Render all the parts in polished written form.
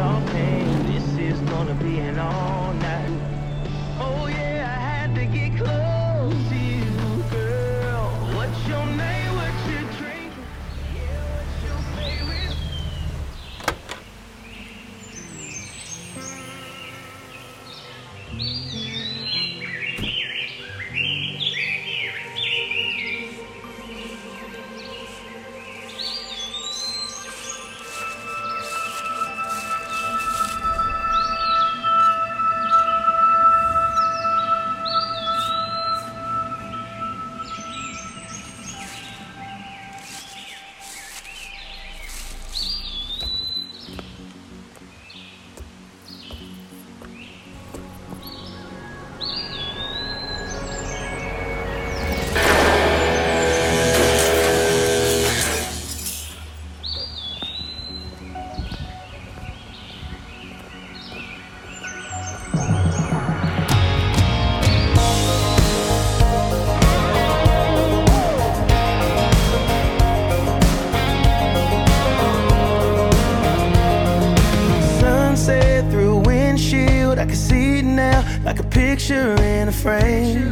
talking. This is gonna be an all night. Oh yeah, I had to get close to you, girl. What's your name? What's your drink? Yeah, what's your favorite? I can see it now, like a picture in a frame.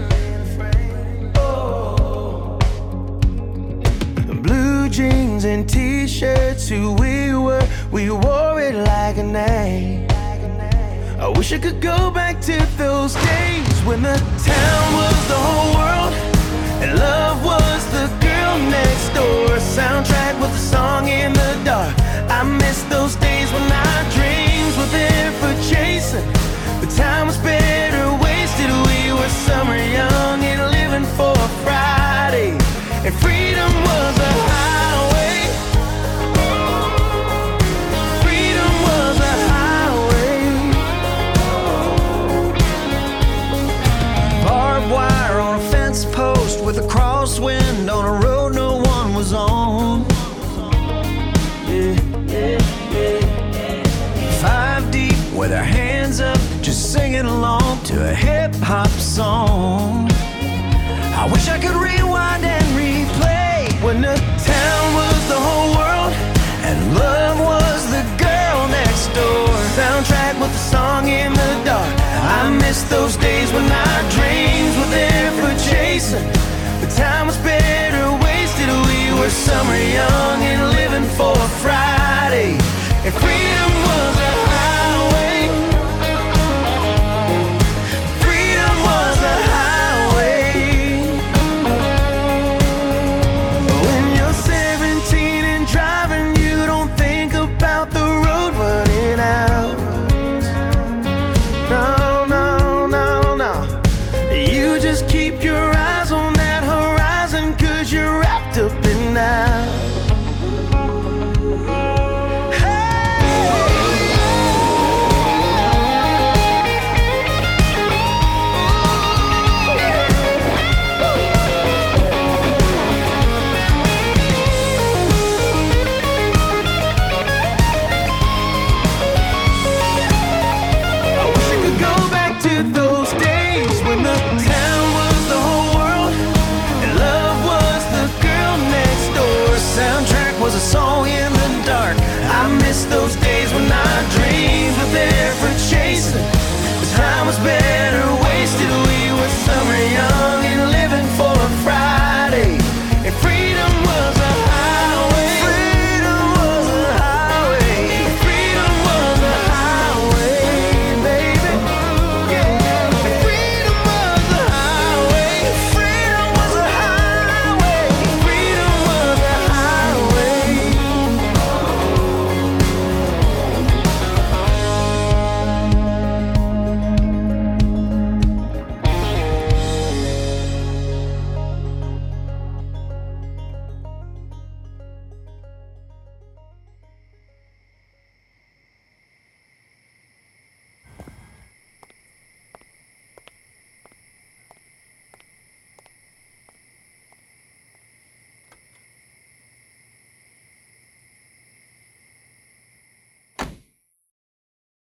Blue jeans and t-shirts, who we wore it like a name. I wish I could go back to those days when the town was the whole world and love was the girl next door. Soundtrack was the song in the dark. I miss those days when our dreams were there for chasing. The time was better wasted. We were summer young and living for a Friday, and freedom was a highway. Freedom was a highway. Barbed wire on a fence post with a crosswind on a road no one was on. Five deep with our hands up, just singing along to a hip-hop song. I wish I could rewind and replay when the town was the whole world and love was the girl next door. Soundtrack was the song in the dark. I miss those days when our dreams were there for chasing. The time was better wasted. We were summer young and living for a Friday, and freedom was a highway. Freedom was a highway. When you're 17 and driving, you don't think about the road running out. No, no, no, no. You just keep your eyes on that horizon, 'cause you're wrapped up in now. Those days when the town was the whole world and love was the girl next door. Soundtrack was a song in the dark. I miss those days.